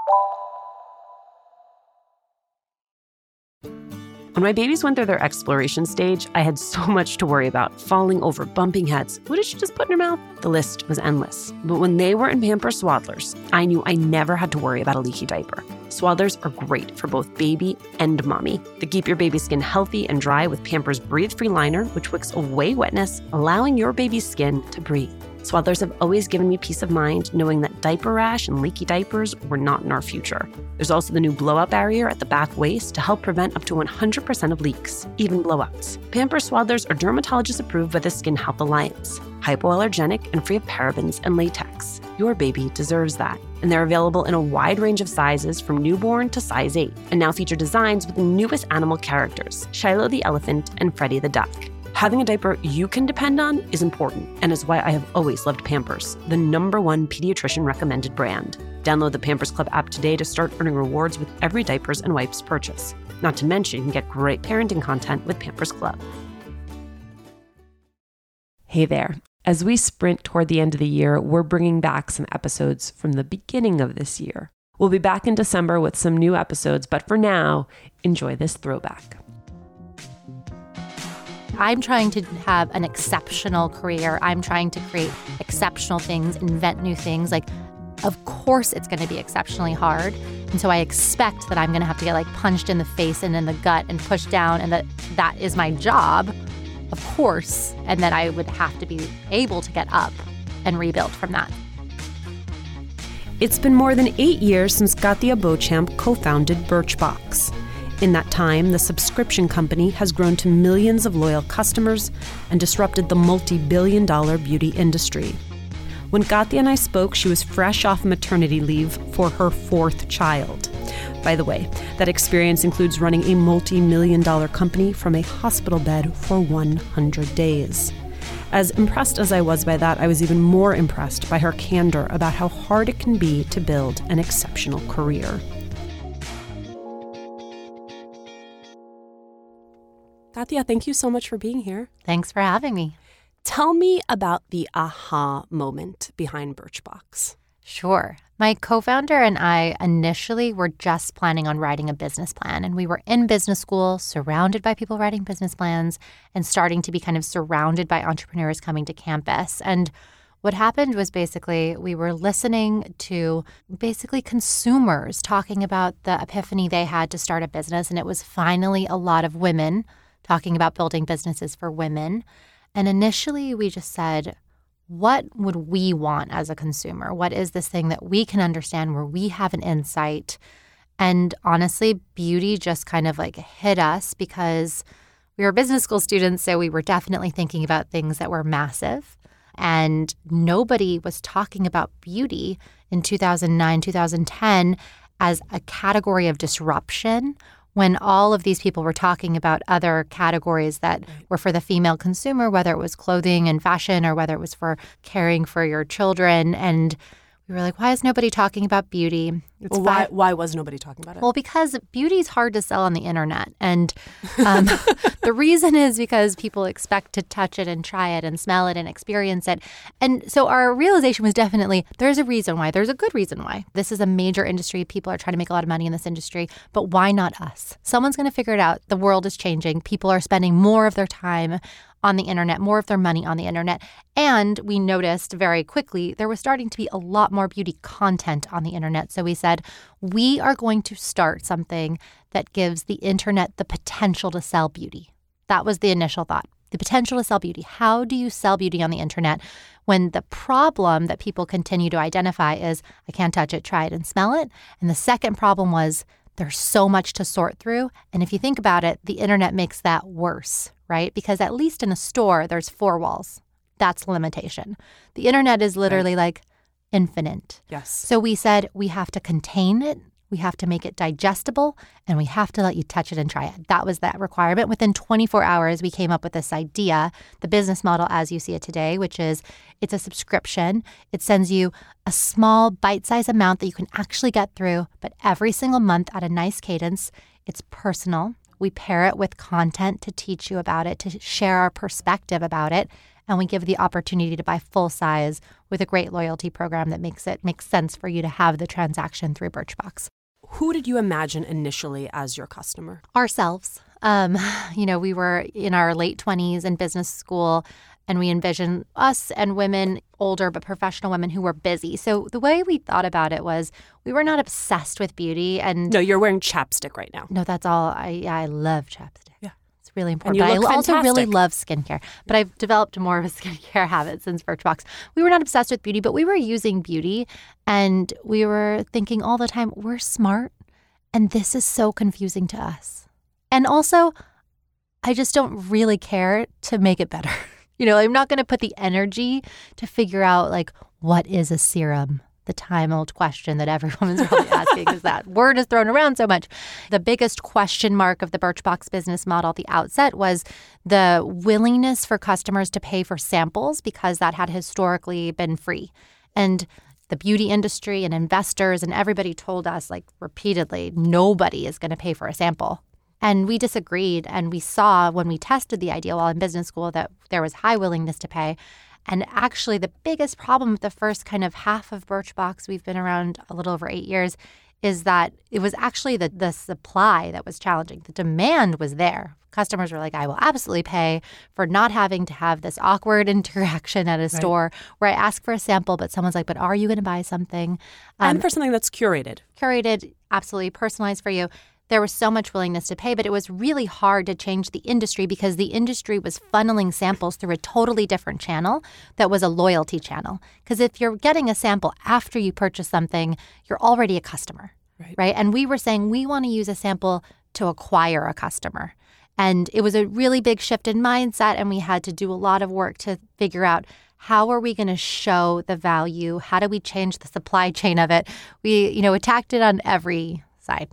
When my babies went through their exploration stage, I had so much to worry about. Falling over, bumping heads. What did she just put in her mouth? The list was endless. But when they were in Pampers Swaddlers, I knew I never had to worry about a leaky diaper. Swaddlers are great for both baby and mommy. They keep your baby's skin healthy and dry with Pampers Breathe-Free Liner, which wicks away wetness, allowing your baby's skin to breathe. Swaddlers have always given me peace of mind knowing that diaper rash and leaky diapers were not in our future. There's also the new blowout barrier at the back waist to help prevent up to 100% of leaks, even blowouts. Pampers Swaddlers are dermatologist approved by the Skin Health Alliance, hypoallergenic and free of parabens and latex. Your baby deserves that. And they're available in a wide range of sizes from newborn to size 8, and now feature designs with the newest animal characters, Shiloh the elephant and Freddie the duck. Having a diaper you can depend on is important, and is why I have always loved Pampers, the #1 pediatrician recommended brand. Download the Pampers Club app today to start earning rewards with every diapers and wipes purchase. Not to mention, you can get great parenting content with Pampers Club. Hey there. As we sprint toward the end of the year, we're bringing back some episodes from the beginning of this year. We'll be back in December with some new episodes, but for now, enjoy this throwback. I'm trying to have an exceptional career. I'm trying to create exceptional things, invent new things. Like, of course it's going to be exceptionally hard. And so I expect that I'm going to have to get punched in the face and in the gut and pushed down, and that is my job, of course, and that I would have to be able to get up and rebuild from that. It's been more than 8 years since Katia Beauchamp co-founded Birchbox. In that time, the subscription company has grown to millions of loyal customers and disrupted the multi-billion-dollar beauty industry. When Katia and I spoke, she was fresh off maternity leave for her 4th child. By the way, that experience includes running a multi-million-dollar company from a hospital bed for 100 days. As impressed as I was by that, I was even more impressed by her candor about how hard it can be to build an exceptional career. Katia, thank you so much for being here. Thanks for having me. Tell me about the aha moment behind Birchbox. Sure. My co-founder and I initially were just planning on writing a business plan, and we were in business school, surrounded by people writing business plans and starting to be kind of surrounded by entrepreneurs coming to campus. And what happened was basically we were listening to consumers talking about the epiphany they had to start a business, and it was finally a lot of women talking about building businesses for women. And initially we just said, what would we want as a consumer? What is this thing that we can understand where we have an insight? And honestly, beauty just kind of hit us because we were business school students, so we were definitely thinking about things that were massive. And nobody was talking about beauty in 2009, 2010 as a category of disruption, when all of these people were talking about other categories that were for the female consumer, whether it was clothing and fashion or whether it was for caring for your children. And we were like, why is nobody talking about beauty? Why was nobody talking about it? Well, because beauty is hard to sell on the internet. And the reason is because people expect to touch it and try it and smell it and experience it. And so our realization was definitely there's a reason why. There's a good reason why. This is a major industry. People are trying to make a lot of money in this industry. But why not us? Someone's going to figure it out. The world is changing. People are spending more of their time on the internet, more of their money on the internet. And we noticed very quickly there was starting to be a lot more beauty content on the internet. So we said, we are going to start something that gives the internet the potential to sell beauty. That was the initial thought. The potential to sell beauty. How do you sell beauty on the internet when the problem that people continue to identify is, I can't touch it, try it, and smell it? And the second problem was, there's so much to sort through. And if you think about it, the internet makes that worse, right? Because at least in a store, there's 4 walls. That's the limitation. The internet is literally infinite. Yes. So we said we have to contain it, we have to make it digestible, and we have to let you touch it and try it. That was that requirement. Within 24 hours, we came up with this idea, the business model as you see it today, which is it's a subscription. It sends you a small bite-sized amount that you can actually get through, but every single month at a nice cadence. It's personal. We pair it with content to teach you about it, to share our perspective about it. And we give the opportunity to buy full size with a great loyalty program that makes sense for you to have the transaction through Birchbox. Who did you imagine initially as your customer? Ourselves. We were in our late 20s in business school, and we envisioned us and women, older but professional women who were busy. So the way we thought about it was we were not obsessed with beauty. And no, you're wearing chapstick right now. No, that's all. I love chapstick. Yeah. It's really important. And you look I also fantastic. really love skincare. But I've developed more of a skincare habit since Birchbox. We were not obsessed with beauty, but we were using beauty. And we were thinking all the time, we're smart. And this is so confusing to us. And also, I just don't really care to make it better. I'm not going to put the energy to figure out, what is a serum? The time-old question that every woman's probably asking because that word is thrown around so much. The biggest question mark of the Birchbox business model at the outset was the willingness for customers to pay for samples because that had historically been free. And the beauty industry and investors and everybody told us, repeatedly, nobody is going to pay for a sample. And we disagreed, and we saw when we tested the idea while in business school that there was high willingness to pay. And actually, the biggest problem with the first kind of half of Birchbox, we've been around a little over 8 years, is that it was actually the supply that was challenging. The demand was there. Customers were like, I will absolutely pay for not having to have this awkward interaction at a store where I ask for a sample, but someone's like, but are you going to buy something? And for something that's curated. Curated, absolutely personalized for you. There was so much willingness to pay, but it was really hard to change the industry because the industry was funneling samples through a totally different channel that was a loyalty channel. Because if you're getting a sample after you purchase something, you're already a customer, right? And we were saying we want to use a sample to acquire a customer. And it was a really big shift in mindset, and we had to do a lot of work to figure out how are we going to show the value? How do we change the supply chain of it? We, attacked it on every side.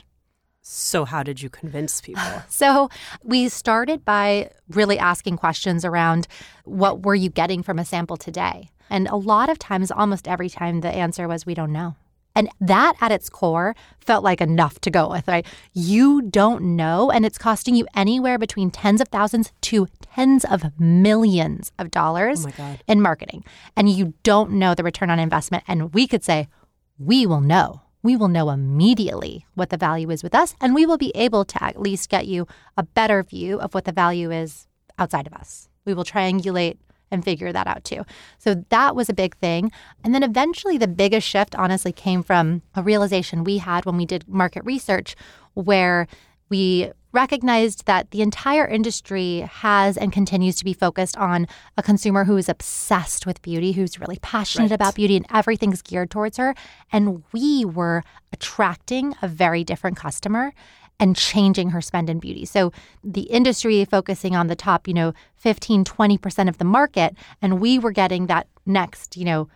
So how did you convince people? So we started by really asking questions around what were you getting from a sample today? And a lot of times, almost every time, the answer was we don't know. And that at its core felt like enough to go with, right? You don't know, and it's costing you anywhere between tens of thousands to tens of millions of dollars in marketing. And you don't know the return on investment. And we could say, we will know. We will know immediately what the value is with us, and we will be able to at least get you a better view of what the value is outside of us. We will triangulate and figure that out too. So that was a big thing. And then eventually the biggest shift honestly came from a realization we had when we did market research where we recognized that the entire industry has and continues to be focused on a consumer who is obsessed with beauty, who's really passionate about beauty, and everything's geared towards her. And we were attracting a very different customer and changing her spend in beauty. So the industry focusing on the top, 15, 20% of the market, and we were getting that next,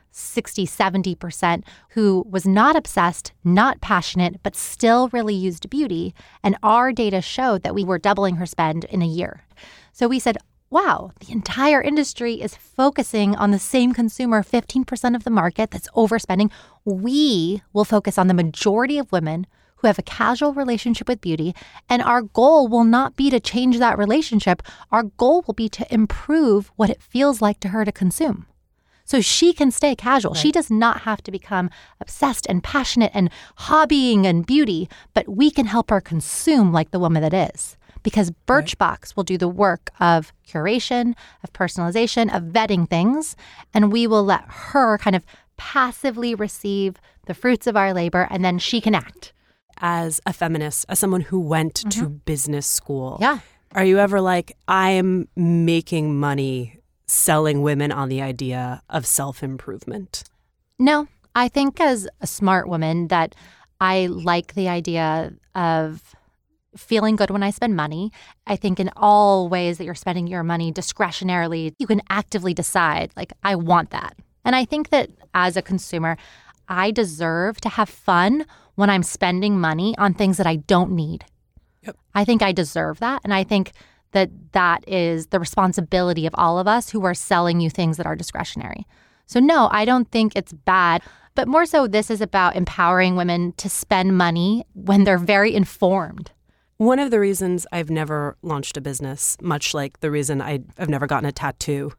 60, 70% who was not obsessed, not passionate, but still really used beauty. And our data showed that we were doubling her spend in a year. So we said, wow, the entire industry is focusing on the same consumer, 15% of the market that's overspending. We will focus on the majority of women who have a casual relationship with beauty. And our goal will not be to change that relationship. Our goal will be to improve what it feels like to her to consume. So she can stay casual. She does not have to become obsessed and passionate and hobbying and beauty, but we can help her consume like the woman that is. Because Birchbox will do the work of curation, of personalization, of vetting things, and we will let her kind of passively receive the fruits of our labor, and then she can act. As a feminist, as someone who went to business school, Yeah. Are you ever like, I am making money selling women on the idea of self-improvement? No, I think as a smart woman that I like the idea of feeling good when I spend money. I think in all ways that you're spending your money discretionarily, you can actively decide, I want that. And I think that as a consumer, I deserve to have fun when I'm spending money on things that I don't need. Yep. I think I deserve that. And I think that is the responsibility of all of us who are selling you things that are discretionary. So no, I don't think it's bad. But more so, this is about empowering women to spend money when they're very informed. One of the reasons I've never launched a business, much like the reason I've never gotten a tattoo,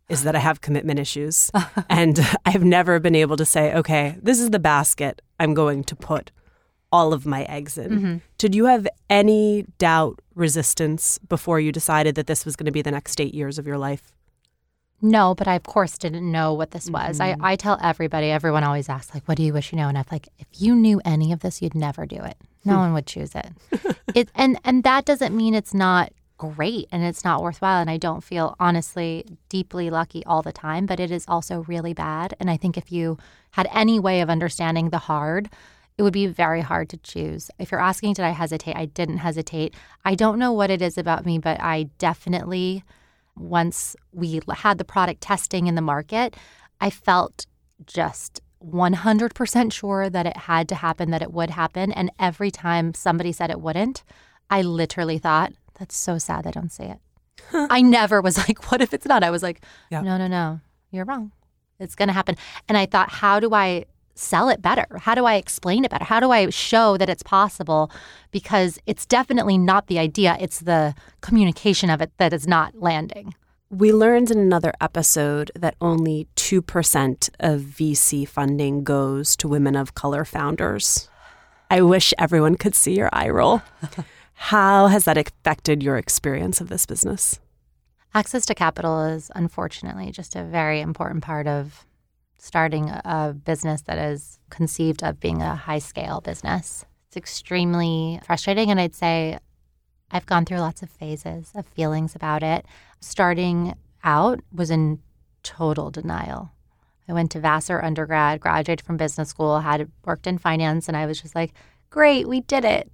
is that I have commitment issues. And I've never been able to say, okay, this is the basket I'm going to put all of my eggs in. Mm-hmm. Did you have any doubt, resistance before you decided that this was going to be the next 8 years of your life? No, but I, of course, didn't know what this was. I tell everybody, everyone always asks, like, what do you wish you know? And I'm like, if you knew any of this, you'd never do it. No one would choose it. And that doesn't mean it's not great and it's not worthwhile. And I don't feel, honestly, deeply lucky all the time, but it is also really bad. And I think if you had any way of understanding the hard, it would be very hard to choose. If you're asking, did I hesitate? I didn't hesitate. I don't know what it is about me, but I definitely, once we had the product testing in the market, I felt just 100% sure that it had to happen, that it would happen. And every time somebody said it wouldn't, I literally thought, that's so sad they don't see it. I never was like, what if it's not? I was like, no, you're wrong. It's going to happen. And I thought, how do I sell it better? How do I explain it better? How do I show that it's possible? Because it's definitely not the idea. It's the communication of it that is not landing. We learned in another episode that only 2% of VC funding goes to women of color founders. I wish everyone could see your eye roll. How has that affected your experience of this business? Access to capital is unfortunately just a very important part of starting a business that is conceived of being a high-scale business. It's extremely frustrating, and I'd say I've gone through lots of phases of feelings about it. Starting out was in total denial. I went to Vassar undergrad, graduated from business school, had worked in finance, and I was just like, great, we did it.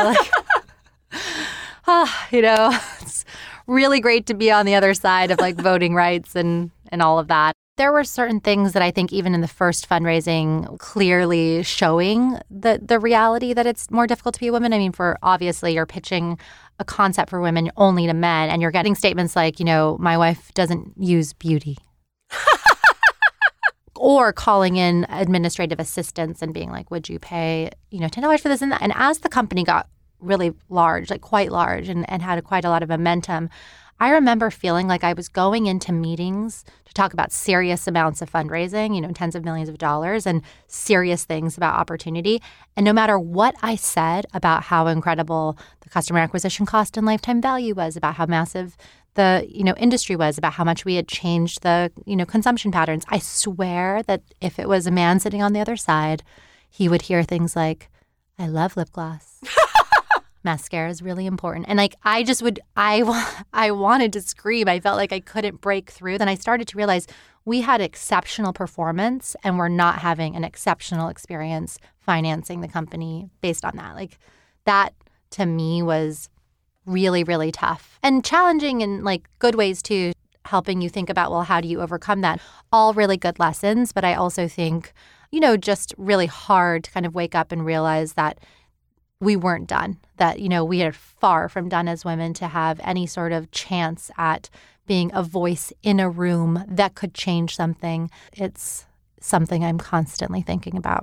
It's really great to be on the other side of like voting rights and all of that. There were certain things that I think even in the first fundraising clearly showing the reality that it's more difficult to be a woman. I mean, for obviously you're pitching a concept for women only to men and you're getting statements like, my wife doesn't use beauty. Or calling in administrative assistants and being like, would you pay, $10 for this and that? And as the company got really large, like quite large and had quite a lot of momentum, I remember feeling like I was going into meetings to talk about serious amounts of fundraising, tens of millions of dollars and serious things about opportunity. And no matter what I said about how incredible the customer acquisition cost and lifetime value was, about how massive the, industry was, about how much we had changed the, consumption patterns, I swear that if it was a man sitting on the other side, he would hear things like, I love lip gloss. Mascara is really important. And I wanted to scream. I felt like I couldn't break through. Then I started to realize we had exceptional performance and we're not having an exceptional experience financing the company based on that. Like that to me was really, really tough and challenging in like good ways too, helping you think about, well, how do you overcome that? All really good lessons. But I also think, just really hard to kind of wake up and realize that we weren't done, that, we are far from done as women to have any sort of chance at being a voice in a room that could change something. It's something I'm constantly thinking about.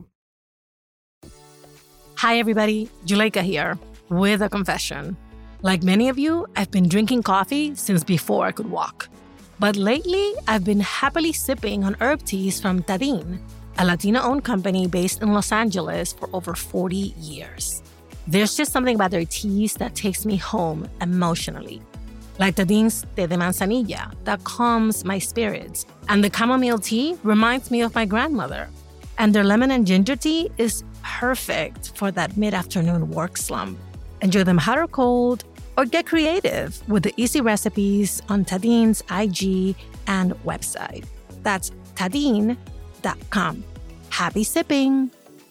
Hi, everybody. Juleyka here with a confession. Like many of you, I've been drinking coffee since before I could walk. But lately, I've been happily sipping on herb teas from Tadin, a Latino-owned company based in Los Angeles for over 40 years. There's just something about their teas that takes me home emotionally. Like Tadin's Té de Manzanilla that calms my spirits. And the chamomile tea reminds me of my grandmother. And their lemon and ginger tea is perfect for that mid-afternoon work slump. Enjoy them hot or cold, or get creative with the easy recipes on Tadin's IG and website. That's Tadin.com. Happy sipping!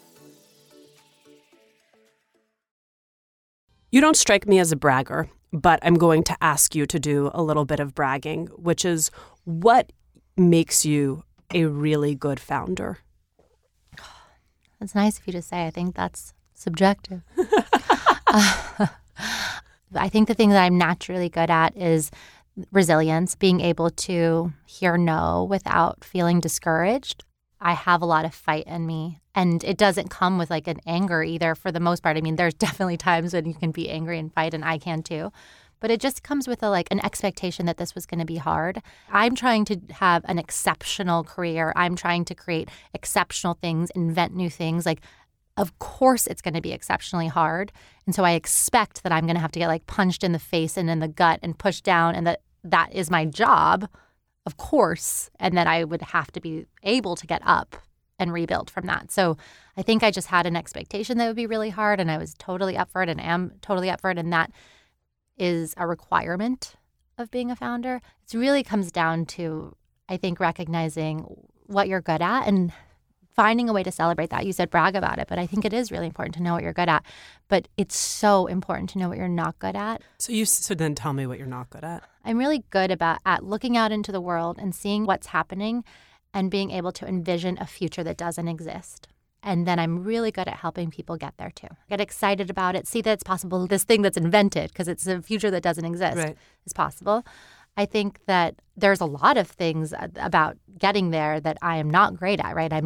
You don't strike me as a bragger, but I'm going to ask you to do a little bit of bragging, which is what makes you a really good founder? That's nice of you to say. I think that's subjective. I think the thing that I'm naturally good at is resilience, being able to hear no without feeling discouraged. I have a lot of fight in me, and it doesn't come with like an anger either for the most part. I mean, there's definitely times when you can be angry and fight, and I can too. but it just comes with an expectation that this was going to be hard. I'm trying to have an exceptional career. I'm trying to create exceptional things, invent new things. Of course it's going to be exceptionally hard. And so I expect that I'm going to have to get punched in the face and in the gut and pushed down, and that is my job, of course, and that I would have to be able to get up and rebuild from that. So I think I just had an expectation that would be really hard, and I was totally up for it and am totally up for it. And that is a requirement of being a founder. It really comes down to, I think, recognizing what you're good at and finding a way to celebrate that. You said brag about it, but I think it is really important to know what you're good at. But it's so important to know what you're not good at. So then tell me what you're not good at. I'm really good at looking out into the world and seeing what's happening and being able to envision a future that doesn't exist. And then I'm really good at helping people get there too. Get excited about it, see that it's possible. This thing that's invented, because it's a future that doesn't exist, is possible. I think that there's a lot of things about getting there that I am not great at, right?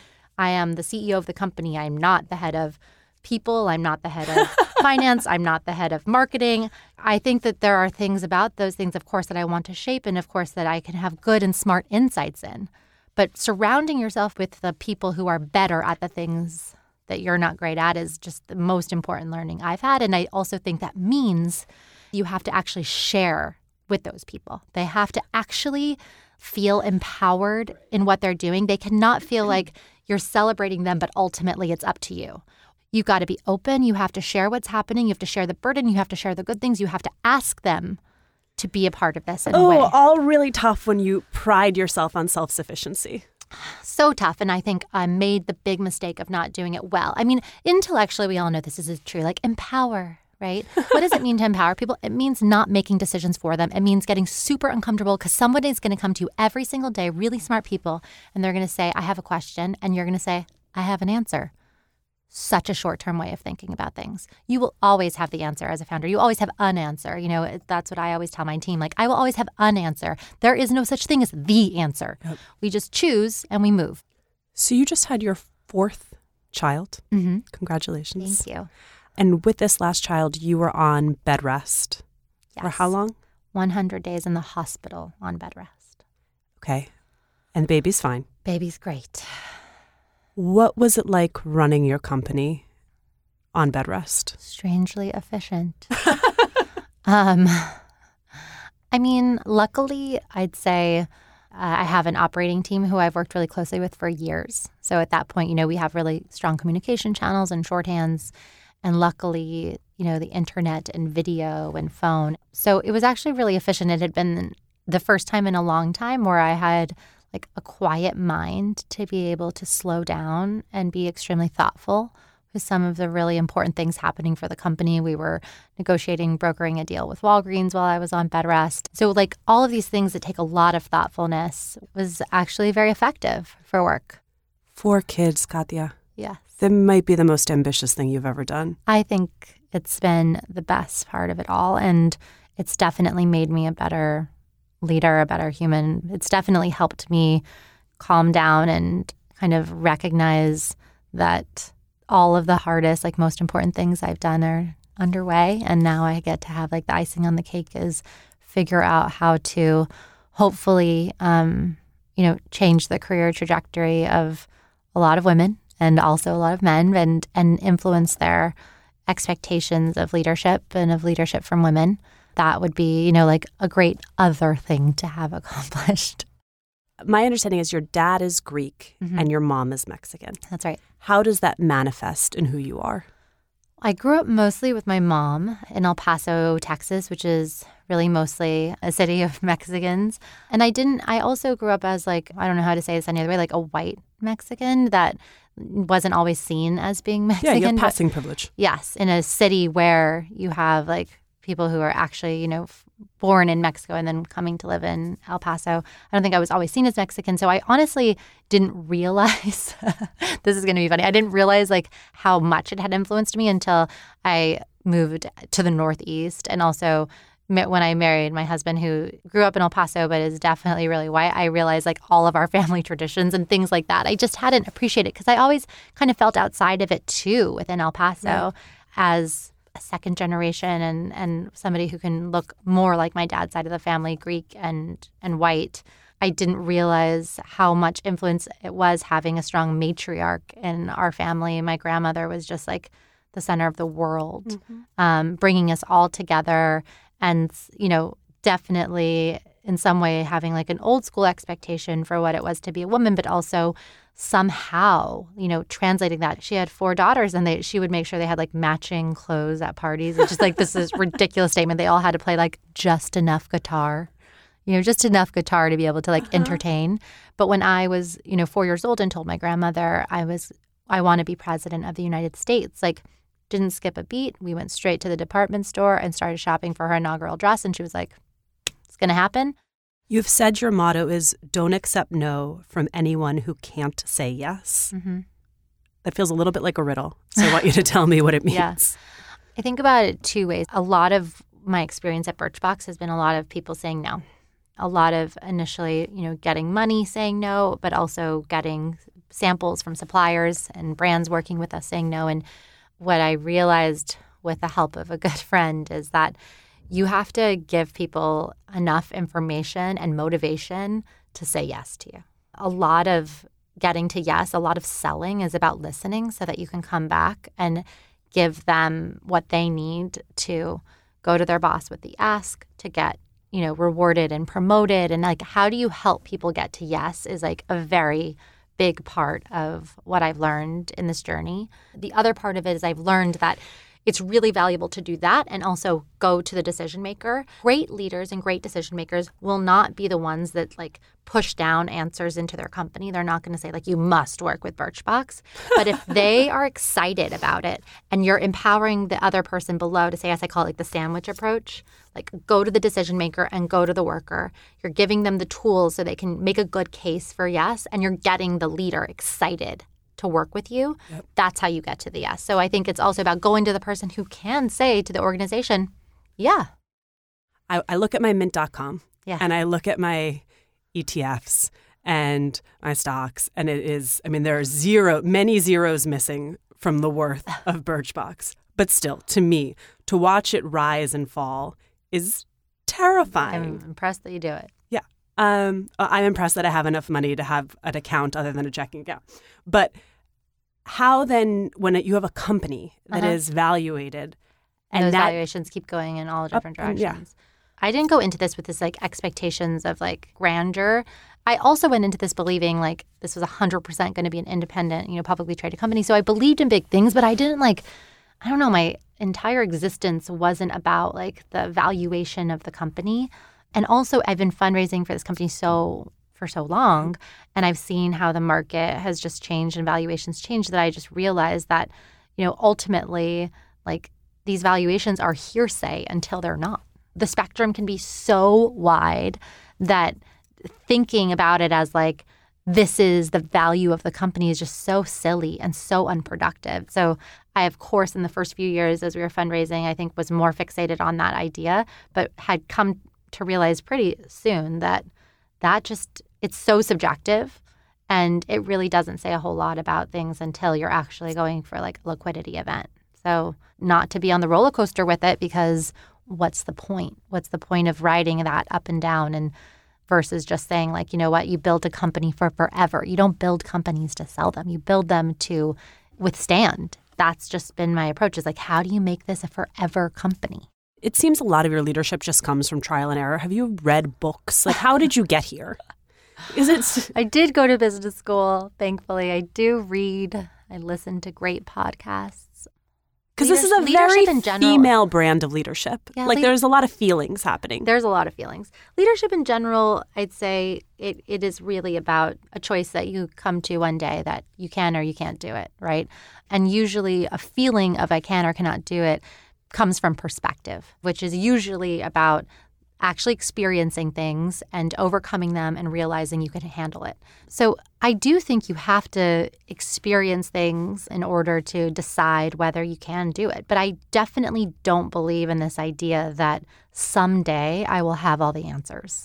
I am the CEO of the company. I'm not the head of people. I'm not the head of finance. I'm not the head of marketing. I think that there are things about those things, of course, that I want to shape, and of course that I can have good and smart insights in. But surrounding yourself with the people who are better at the things that you're not great at is just the most important learning I've had. And I also think that means you have to actually share with those people. They have to actually feel empowered in what they're doing. They cannot feel like you're celebrating them, but ultimately it's up to you. You've got to be open. You have to share what's happening. You have to share the burden. You have to share the good things. You have to ask them to be a part of this in a way. All really tough when you pride yourself on self-sufficiency. So tough. And I think I made the big mistake of not doing it well. I mean, intellectually, we all know this is true. Empower, right? What does it mean to empower people? It means not making decisions for them. It means getting super uncomfortable because somebody is going to come to you every single day, really smart people, and they're going to say, I have a question. And you're going to say, I have an answer. Such a short-term way of thinking about things. You will always have the answer as a founder. You always have an answer. That's what I always tell my team. I will always have an answer. There is no such thing as the answer. Yep. We just choose and we move. So you just had your 4th child. Mm-hmm. Congratulations. Thank you. And with this last child, you were on bed rest. Yes. For how long? 100 days in the hospital on bed rest. Okay. And the baby's fine? Baby's great. What was it like running your company on bed rest? Strangely efficient. Luckily, I'd say I have an operating team who I've worked really closely with for years. So at that point, we have really strong communication channels and shorthands. And luckily, the internet and video and phone. So it was actually really efficient. It had been the first time in a long time where I had a quiet mind to be able to slow down and be extremely thoughtful with some of the really important things happening for the company. We were brokering a deal with Walgreens while I was on bed rest. So all of these things that take a lot of thoughtfulness was actually very effective for work. 4 kids, Katya. Yes. That might be the most ambitious thing you've ever done. I think it's been the best part of it all. And it's definitely made me a better leader, a better human. It's definitely helped me calm down and kind of recognize that all of the hardest, most important things I've done are underway. And now I get to have the icing on the cake is figure out how to hopefully, change the career trajectory of a lot of women and also a lot of men and influence their expectations of leadership and of leadership from women. That would be, a great other thing to have accomplished. My understanding is your dad is Greek and your mom is Mexican. That's right. How does that manifest in who you are? I grew up mostly with my mom in El Paso, Texas, which is really mostly a city of Mexicans. And I also grew up as I don't know how to say this any other way, a white Mexican that wasn't always seen as being Mexican. Yeah, you have passing privilege. Yes, in a city where you have people who are actually, born in Mexico and then coming to live in El Paso. I don't think I was always seen as Mexican. So I honestly didn't realize, this is going to be funny, I didn't realize how much it had influenced me until I moved to the Northeast. And also when I married my husband who grew up in El Paso but is definitely really white, I realized all of our family traditions and things like that. I just hadn't appreciated it because I always kind of felt outside of it too within El Paso as a second generation and somebody who can look more like my dad's side of the family, Greek and white, I didn't realize how much influence it was having a strong matriarch in our family. My grandmother was just like the center of the world, bringing us all together and, definitely in some way having like an old school expectation for what it was to be a woman, but also somehow, translating that. She had 4 daughters and she would make sure they had like matching clothes at parties. It's just like this is ridiculous statement. They all had to play like just enough guitar, just enough guitar to be able to like entertain. But when I was, 4 years old and told my grandmother I want to be president of the United States, like didn't skip a beat. We went straight to the department store and started shopping for her inaugural dress. And she was like, it's going to happen. You've said your motto is don't accept no from anyone who can't say yes. Mm-hmm. That feels a little bit like a riddle. So I want you to tell me what it means. Yes. I think about it 2 ways. A lot of my experience at Birchbox has been a lot of people saying no. A lot of initially, getting money saying no, but also getting samples from suppliers and brands working with us saying no. And what I realized with the help of a good friend is that you have to give people enough information and motivation to say yes to you. A lot of getting to yes, a lot of selling is about listening so that you can come back and give them what they need to go to their boss with the ask, to get, rewarded and promoted. And like, how do you help people get to yes is like a very big part of what I've learned in this journey. The other part of it is I've learned that it's really valuable to do that and also go to the decision maker. Great leaders and great decision makers will not be the ones that like push down answers into their company. They're not going to say like, you must work with Birchbox. But if they are excited about it and you're empowering the other person below to say, as I call it, like the sandwich approach, like go to the decision maker and go to the worker. You're giving them the tools so they can make a good case for yes, and you're getting the leader excited to work with you. Yep. That's how you get to the yes. So I think it's also about going to the person who can say to the organization, yeah. I look at my mint.com yeah. and I look at my ETFs and my stocks, and it is, there are many zeros missing from the worth of Birchbox. But still, to me, to watch it rise and fall is terrifying. I'm impressed that you do it. Yeah. I'm impressed that I have enough money to have an account other than a checking account. But how then, when you have a company that is valuated, and those valuations keep going in all different directions. Yeah. I didn't go into this with this like expectations of like grandeur. I also went into this believing like this was 100% going to be an independent, publicly traded company. So I believed in big things, but I didn't my entire existence wasn't about like the valuation of the company. And also I've been fundraising for this company for so long, and I've seen how the market has just changed and valuations changed, that I just realized that, ultimately like these valuations are hearsay until they're not. The spectrum can be so wide that thinking about it as like this is the value of the company is just so silly and so unproductive. So I, of course, in the first few years as we were fundraising, I think was more fixated on that idea, but had come to realize pretty soon that just, it's so subjective and it really doesn't say a whole lot about things until you're actually going for like a liquidity event. So not to be on the roller coaster with it, because what's the point? What's the point of riding that up and down and versus just saying like, you know what, you build a company for forever. You don't build companies to sell them. You build them to withstand. That's just been my approach, is like, how do you make this a forever company? It seems a lot of your leadership just comes from trial and error. Have you read books? Like, how did you get here? I did go to business school, thankfully. I do read. I listen to great podcasts. Because this is a very female brand of leadership. Yeah, there's a lot of feelings happening. There's a lot of feelings. Leadership in general, I'd say it is really about a choice that you come to one day that you can or you can't do it, right? And usually a feeling of I can or cannot do it comes from perspective, which is usually about actually experiencing things and overcoming them and realizing you can handle it. So I do think you have to experience things in order to decide whether you can do it. But I definitely don't believe in this idea that someday I will have all the answers.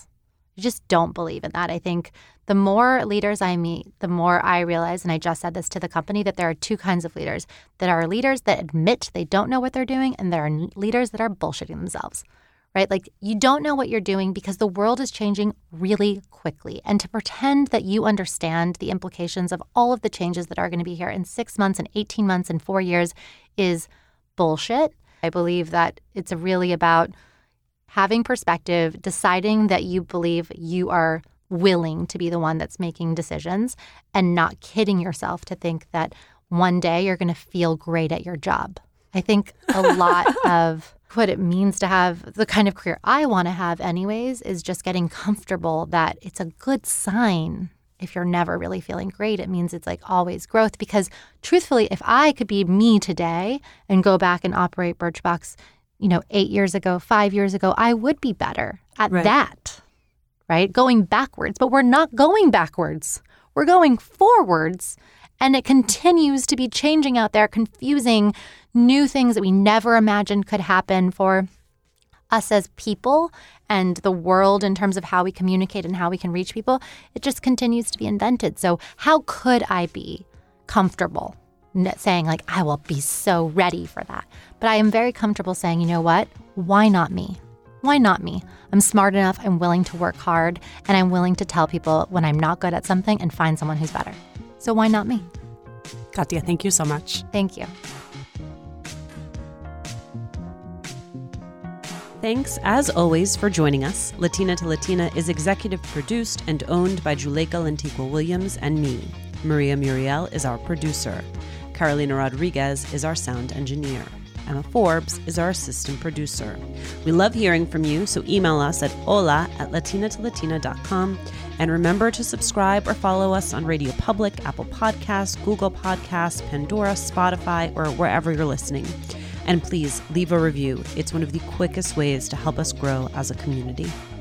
I just don't believe in that. I think the more leaders I meet, the more I realize, and I just said this to the company, that there are two kinds of leaders. That are leaders that admit they don't know what they're doing, and there are leaders that are bullshitting themselves, right? Like, you don't know what you're doing because the world is changing really quickly. And to pretend that you understand the implications of all of the changes that are going to be here in 6 months and 18 months and 4 years is bullshit. I believe that it's really about having perspective, deciding that you believe you are willing to be the one that's making decisions, and not kidding yourself to think that one day you're going to feel great at your job. I think a lot of what it means to have the kind of career I want to have anyways is just getting comfortable that it's a good sign if you're never really feeling great. It means it's like always growth, because truthfully, if I could be me today and go back and operate Birchbox 8 years ago, 5 years ago, I would be better at that, right? Going backwards. But we're not going backwards. We're going forwards. And it continues to be changing out there, confusing new things that we never imagined could happen for us as people and the world in terms of how we communicate and how we can reach people. It just continues to be invented. So how could I be comfortable saying, like, I will be so ready for that? But I am very comfortable saying, you know what? Why not me? Why not me? I'm smart enough, I'm willing to work hard, and I'm willing to tell people when I'm not good at something and find someone who's better. So why not me? Katya, thank you so much. Thank you. Thanks, as always, for joining us. Latina to Latina is executive produced and owned by Juleyka Lantigua-Williams and me. Maria Muriel is our producer. Carolina Rodriguez is our sound engineer. Emma Forbes is our assistant producer. We love hearing from you, so email us at hola@latinatolatina.com. And remember to subscribe or follow us on Radio Public, Apple Podcasts, Google Podcasts, Pandora, Spotify, or wherever you're listening. And please leave a review. It's one of the quickest ways to help us grow as a community.